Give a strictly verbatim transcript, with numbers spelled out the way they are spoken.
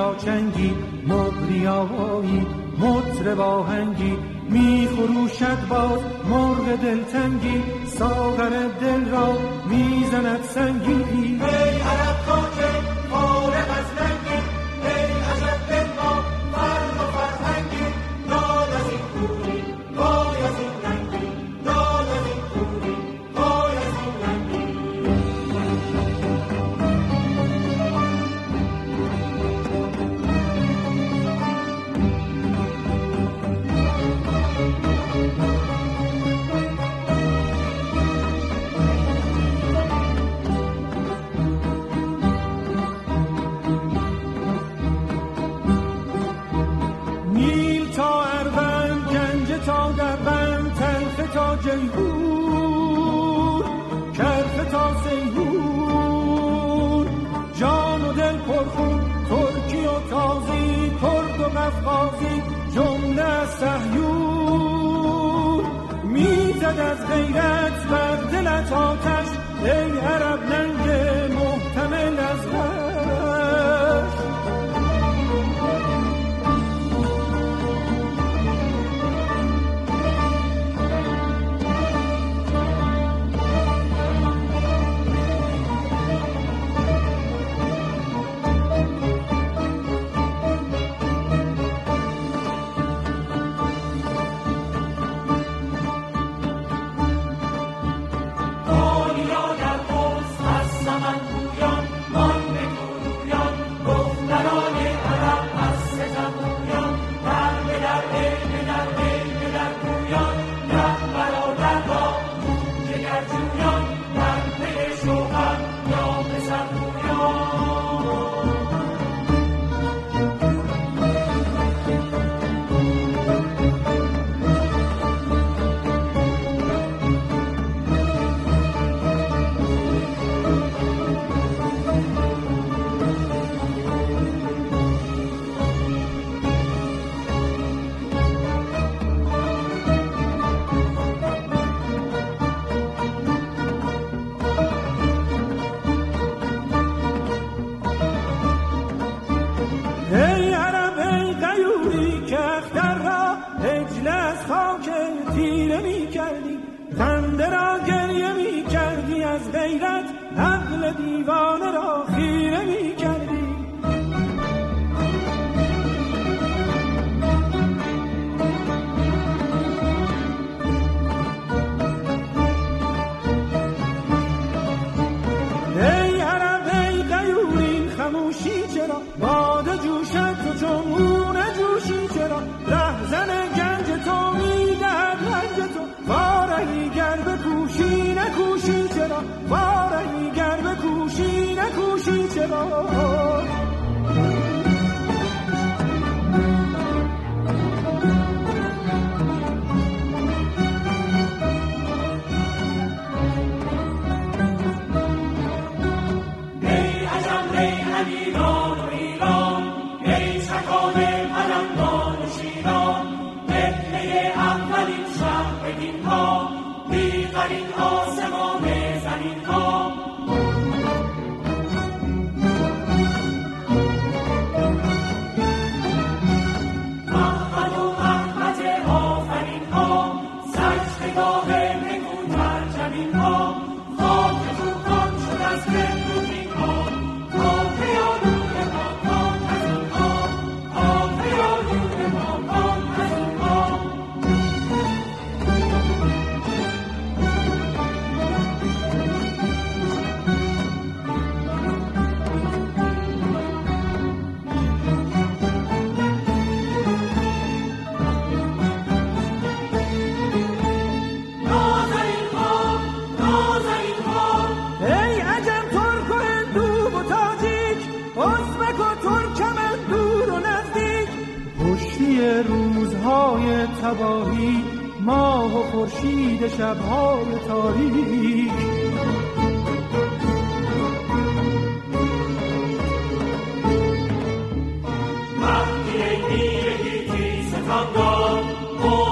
یا چنگی مقری آوایی مطرب آهنگی می خروشد باز مرغ دلتنگی ساغر دل را می زند سنگی. ای عرب خاک فارغ از رنگی ای عجب دل ما فرق و فرهنگی داد از این کوری وای از این رنگی داد از این کوری وای از این رنگی. جیهور کرف تا سیهور جان و دل پرخون ترکی و تازی کرد و قفقازی جمله از سحیور میزد از غیرت بر دلت آتش ای عرب ننگ محتمل از غش. دیوانه را خیره می کردی ای عرب ای غیورین خموشی چرا باده جوشد تو چون نجوشی چرا رهزن گنج تو می دهد رنج تو وارهی گر بکوشی نکوشی چرا وارهی گر بکوشی نکوشی چرا. روزهای تباهی ماه و خورشید شبهای تاریک وقتی ای میرگی تی ستمگاه